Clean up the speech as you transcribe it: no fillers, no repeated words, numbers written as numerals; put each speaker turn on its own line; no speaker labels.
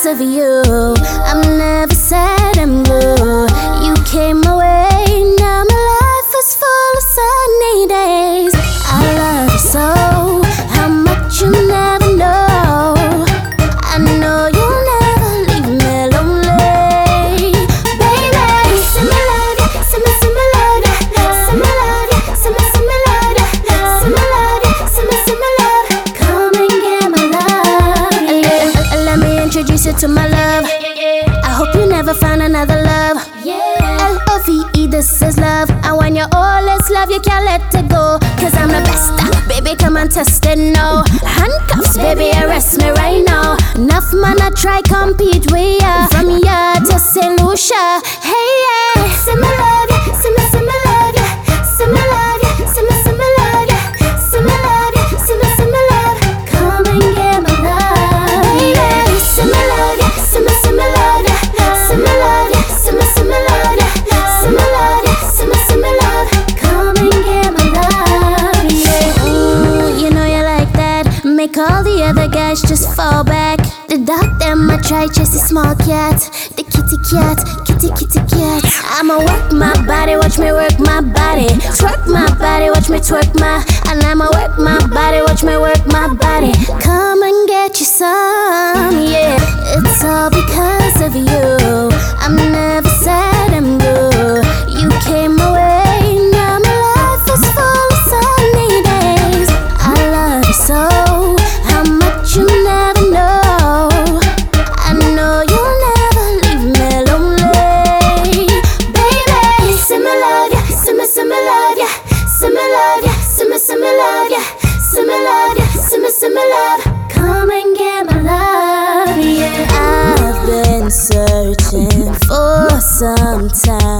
of you. I'm never sad, I'm blue. You came my way, now my life is full of sunny days. I love you so, how much you never know. I know you'll never leave me lonely, baby. Say me love ya, say me love ya, say me love ya, say me love ya, say me love ya, say me love. Come and get my love. Let me introduce you to my love. I hope you never find another love. L-O-V-E, this is love. And when you're all is love, you can't let it go. Cause I'm the best, baby, come and test it now. Handcuffs, baby, arrest me right now. Enough man, I try compete with ya. From ya to St. Lucia, hey yeah. Say me love ya, say me love ya, say me love ya, say me love ya, say me love ya, say me love. Come and get my love, baby. Say me love ya, say me love ya, say me love ya, say me love ya, say me love ya, say me love. Come and get my love, yeah. Ooh, you know you like that. Make all the other guys just fall back. The dog them I try chase the small cat. The kitty cat, kitty cat. I'ma work my body, watch me work my body. Twerk my body, watch me twerk my. And I'ma work my body, watch me work my body. Come and get you some, yeah. It's all because of you. I'm never sad, I'm blue. You came my way, now my life is full of sunny days. I love you so, how much you never know. I know you'll never leave me lonely, baby. Say me love ya, say me love ya, say me love ya, say me love ya, say me love ya, say me love. Come and get my love, yeah. I've been searching for some time.